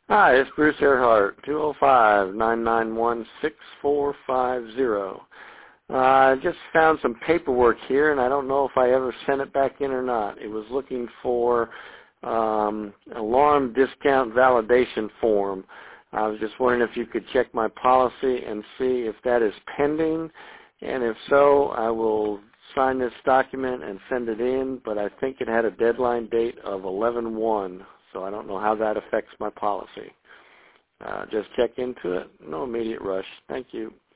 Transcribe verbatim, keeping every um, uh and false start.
Hi, it's Bruce Earhart, two oh five, nine nine one, six four five zero. Uh, I just found some paperwork here, and I don't know if I ever sent it back in or not. It was looking for um, alarm discount validation form. I was just wondering if you could check my policy and see if that is pending, and if so, I will sign this document and send it in, but I think it had a deadline date of eleven one, so I don't know how that affects my policy. Uh, just check into it. No immediate rush. Thank you.